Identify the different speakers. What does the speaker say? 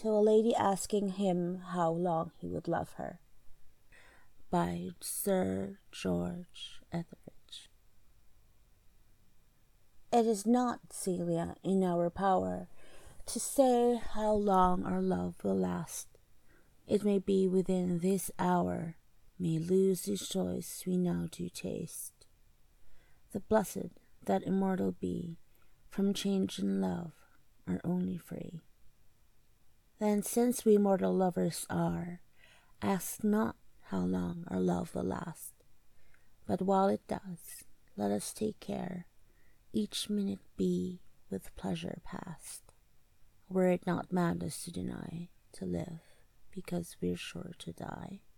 Speaker 1: to a lady asking him how long he would love her, by Sir George Etheridge. It is not, Celia, in our power to say how long our love will last. It may be within this hour, may lose these joys we now do taste. The blessed that immortal be, from change and love are only free. Then since we mortal lovers are, ask not how long our love will last, but while it does, let us take care each minute be with pleasure past, were it not madness to deny, to live, because we're sure to die.